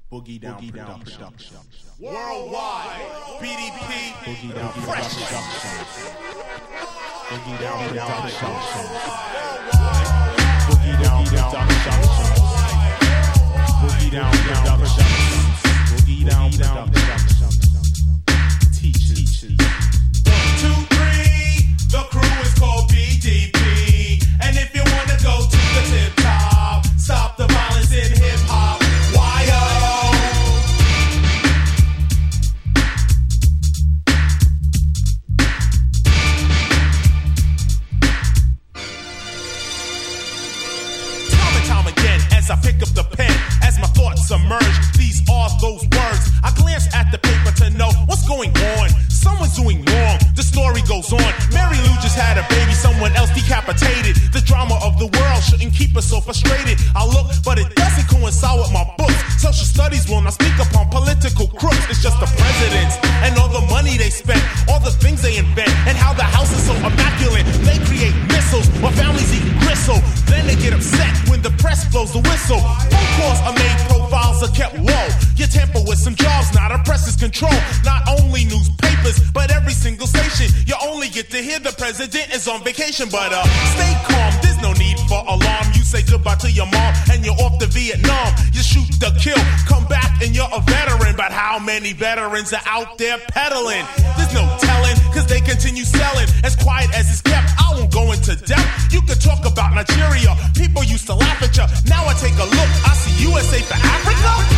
Boogie Down Production. Worldwide. BDP. Boogie Down Fresh. Production. Boogie Down Production. Worldwide. Boogie Down Production. Boogie Down Production. Boogie Down Production. Teachers. 1, 2, 3. The crew is called BDP. And if you wanna go to the tip top, stop the violence in hip hop. Time again, as I pick up the pen, as my thoughts emerge, these are those words. I glance at the paper to know what's going on. Someone's doing wrong, the story goes on. Mary Lou just had a baby, someone else decapitated. The drama of the world shouldn't keep us so frustrated. I look, but it doesn't coincide with my books. Social studies will not speak upon political crooks. It's just the presidents and all the money they spend, all the things they invent, and how the house is so immaculate. They create missiles while families eat gristle. Then they get upset when the press blows the whistle. Phone calls are made, profiles are kept low. You tamper with some jobs, not a press's control. Not only newspapers, but every single station. You only get to hear the president is on vacation. But stay calm, there's no need for alarm. You say goodbye to your mom and you're off to Vietnam. You shoot the kill, come back and you're a veteran. But how many veterans are out there peddling? There's no telling, cause they continue selling. As quiet as it's kept, I won't go into depth. You could talk about Nigeria, people used to laugh at you. Now I take a look, I see USA for Africa.